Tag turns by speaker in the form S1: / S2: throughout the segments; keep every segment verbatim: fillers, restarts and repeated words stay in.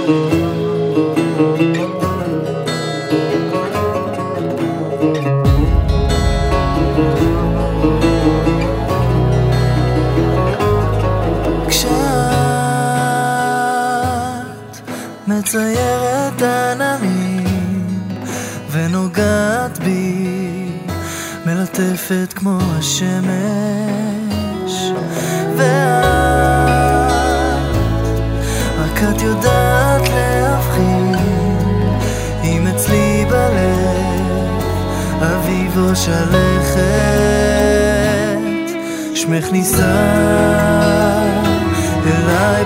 S1: מציירת עננים ונוגעת בי, מלטפת כמו השמש, ואת, רק את יודעת להבחין אם אצלי בלב אביב או שלכת. שמך נישא אליי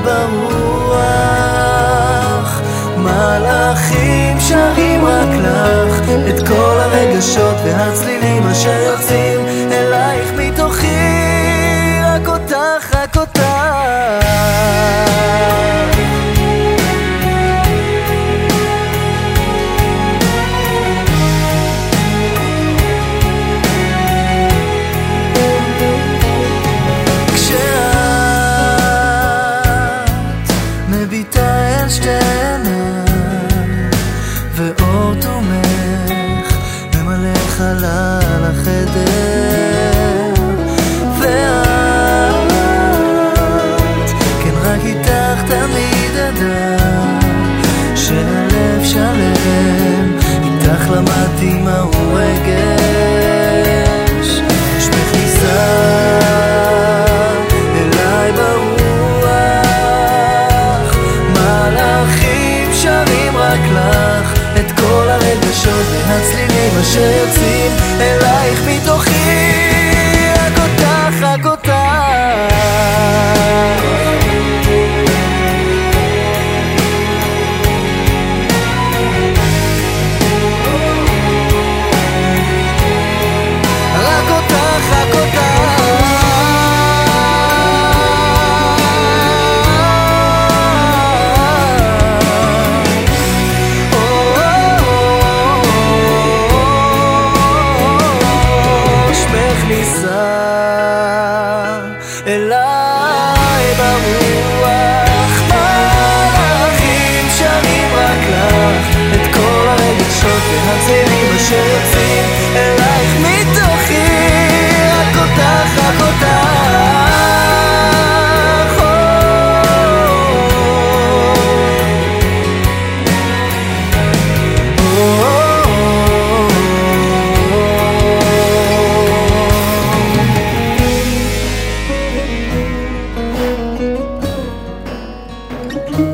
S1: ברוח, מלאכים שרים רק לך את כל הרגשות והצלילים אשר יוצאים אלייך מתוכי, רק אותך, רק אותך. כשאת מביטה אל שתי ואור תומך ממלא חלל החדר, ואת, כן רק איתך תמיד אדע שהלב שלם, איתך למדתי מהו רגש. שמך נישא אליי ברוח, מלאכים שרים רק לך את כל הרגשות והצלילים אשר יוצאים אלייך מתוכי, רק אותך, רק אותך. רק אותך, רק אותך. אליי ברוח, מלאכים שרים רק לך את כל הרגשות והצלילים אשר יוצאים אלייך מתוכי, רק אותך, רק אותך.
S2: Thank you.